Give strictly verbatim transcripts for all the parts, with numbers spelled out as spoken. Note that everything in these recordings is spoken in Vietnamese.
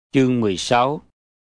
Chương mười sáu.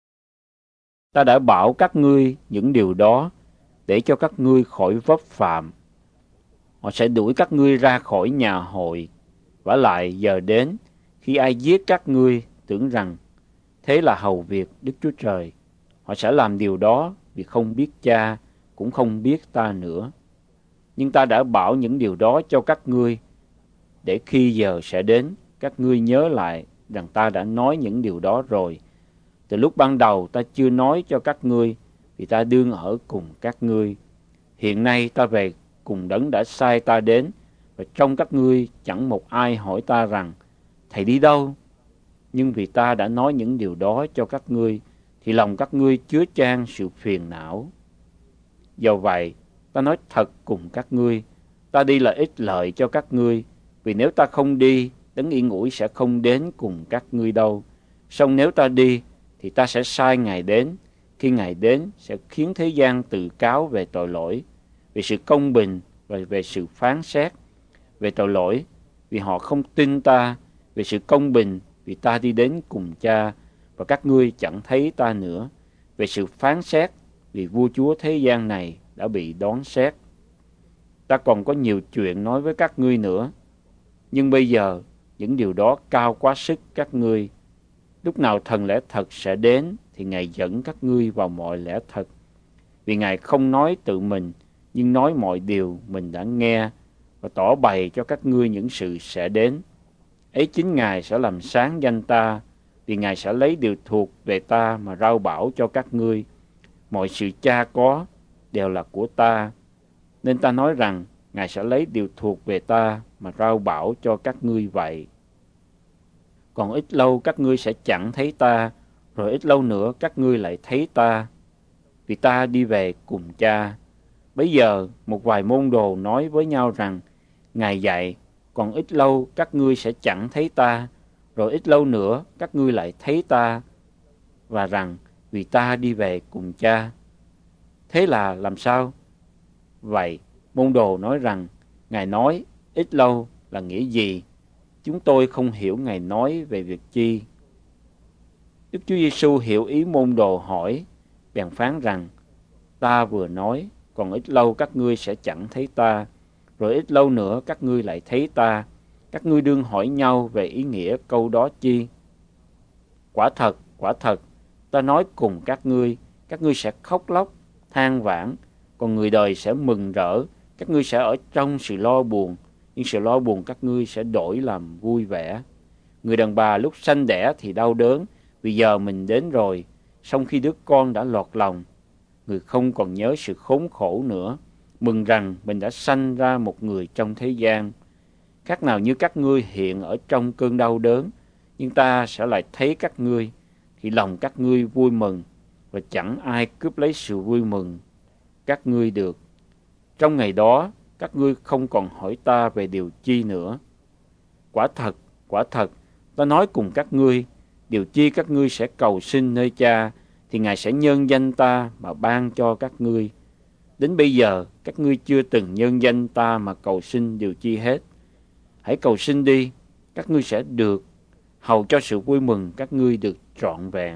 Ta đã bảo các ngươi những điều đó để cho các ngươi khỏi vấp phạm. Họ sẽ đuổi các ngươi ra khỏi nhà hội. Vả lại giờ đến khi ai giết các ngươi tưởng rằng thế là hầu việc Đức Chúa Trời. Họ sẽ làm điều đó vì không biết Cha cũng không biết ta nữa. Nhưng ta đã bảo những điều đó cho các ngươi để khi giờ sẽ đến các ngươi nhớ lại rằng ta đã nói những điều đó rồi. Từ lúc ban đầu ta chưa nói cho các ngươi vì ta đương ở cùng các ngươi. Hiện nay ta về cùng Đấng đã sai ta đến, và trong các ngươi chẳng một ai hỏi ta rằng thầy đi đâu. Nhưng vì ta đã nói những điều đó cho các ngươi thì lòng các ngươi chứa chan sự phiền não. Do vậy ta nói thật cùng các ngươi, ta đi là ích lợi cho các ngươi, vì nếu ta không đi, Đấng yên ủi sẽ không đến cùng các ngươi đâu. Song nếu ta đi thì ta sẽ sai Ngài đến. Khi Ngài đến sẽ khiến thế gian tự cáo về tội lỗi, về sự công bình và về sự phán xét. Về tội lỗi vì họ không tin ta, về sự công bình vì ta đi đến cùng Cha và các ngươi chẳng thấy ta nữa, về sự phán xét vì vua chúa thế gian này đã bị đoán xét. Ta còn có nhiều chuyện nói với các ngươi nữa, nhưng bây giờ những điều đó cao quá sức các ngươi. Lúc nào thần lẽ thật sẽ đến thì Ngài dẫn các ngươi vào mọi lẽ thật. Vì Ngài không nói tự mình, nhưng nói mọi điều mình đã nghe và tỏ bày cho các ngươi những sự sẽ đến. Ấy chính Ngài sẽ làm sáng danh ta, vì Ngài sẽ lấy điều thuộc về ta mà rao bảo cho các ngươi. Mọi sự Cha có đều là của ta, nên ta nói rằng Ngài sẽ lấy điều thuộc về ta mà rao bảo cho các ngươi vậy. Còn ít lâu các ngươi sẽ chẳng thấy ta, rồi ít lâu nữa các ngươi lại thấy ta, vì ta đi về cùng Cha. Bấy giờ một vài môn đồ nói với nhau rằng, Ngài dạy, còn ít lâu các ngươi sẽ chẳng thấy ta, rồi ít lâu nữa các ngươi lại thấy ta, và rằng vì ta đi về cùng Cha. Thế là làm sao? Vậy môn đồ nói rằng, Ngài nói ít lâu là nghĩa gì? Chúng tôi không hiểu Ngài nói về việc chi. Đức Chúa Giêsu hiểu ý môn đồ hỏi, bèn phán rằng, ta vừa nói, còn ít lâu các ngươi sẽ chẳng thấy ta, rồi ít lâu nữa các ngươi lại thấy ta. Các ngươi đương hỏi nhau về ý nghĩa câu đó chi? Quả thật, quả thật, ta nói cùng các ngươi, các ngươi sẽ khóc lóc, than vãn, còn người đời sẽ mừng rỡ. Các ngươi sẽ ở trong sự lo buồn, nhưng sự lo buồn các ngươi sẽ đổi làm vui vẻ. Người đàn bà lúc sanh đẻ thì đau đớn, vì giờ mình đến rồi, song khi đứa con đã lọt lòng, người không còn nhớ sự khốn khổ nữa, mừng rằng mình đã sanh ra một người trong thế gian. Khác nào như các ngươi hiện ở trong cơn đau đớn, nhưng ta sẽ lại thấy các ngươi, thì lòng các ngươi vui mừng, và chẳng ai cướp lấy sự vui mừng các ngươi được. Trong ngày đó, các ngươi không còn hỏi ta về điều chi nữa. Quả thật, quả thật, ta nói cùng các ngươi, điều chi các ngươi sẽ cầu xin nơi Cha, thì Ngài sẽ nhân danh ta mà ban cho các ngươi. Đến bây giờ, các ngươi chưa từng nhân danh ta mà cầu xin điều chi hết. Hãy cầu xin đi, các ngươi sẽ được, hầu cho sự vui mừng các ngươi được trọn vẹn.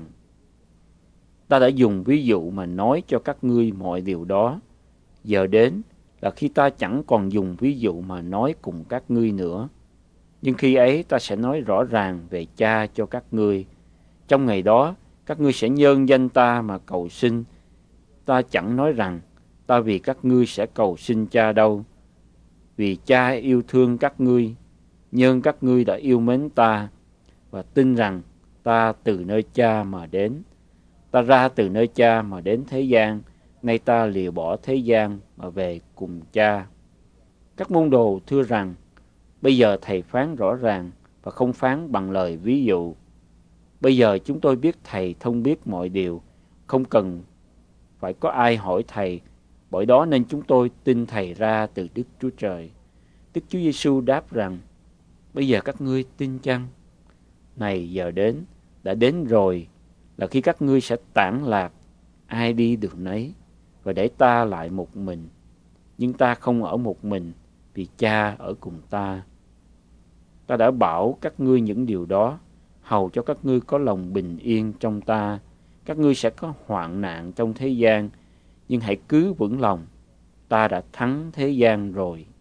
Ta đã dùng ví dụ mà nói cho các ngươi mọi điều đó. Giờ đến là khi ta chẳng còn dùng ví dụ mà nói cùng các ngươi nữa. Nhưng khi ấy ta sẽ nói rõ ràng về Cha cho các ngươi. Trong ngày đó, các ngươi sẽ nhân danh ta mà cầu xin. Ta chẳng nói rằng ta vì các ngươi sẽ cầu xin Cha đâu. Vì Cha yêu thương các ngươi, nhân các ngươi đã yêu mến ta, và tin rằng ta từ nơi Cha mà đến. Ta ra từ nơi Cha mà đến thế gian, nay ta lìa bỏ thế gian mà về cùng Cha. Các môn đồ thưa rằng, bây giờ Thầy phán rõ ràng và không phán bằng lời ví dụ. Bây giờ chúng tôi biết Thầy thông biết mọi điều, không cần phải có ai hỏi Thầy, bởi đó nên chúng tôi tin Thầy ra từ Đức Chúa Trời. Đức Chúa Giêsu đáp rằng, bây giờ các ngươi tin chăng? Này giờ đến, đã đến rồi, là khi các ngươi sẽ tản lạc, ai đi đường nấy, và để ta lại một mình. Nhưng ta không ở một mình, vì Cha ở cùng ta. Ta đã bảo các ngươi những điều đó, hầu cho các ngươi có lòng bình yên trong ta. Các ngươi sẽ có hoạn nạn trong thế gian, nhưng hãy cứ vững lòng, ta đã thắng thế gian rồi.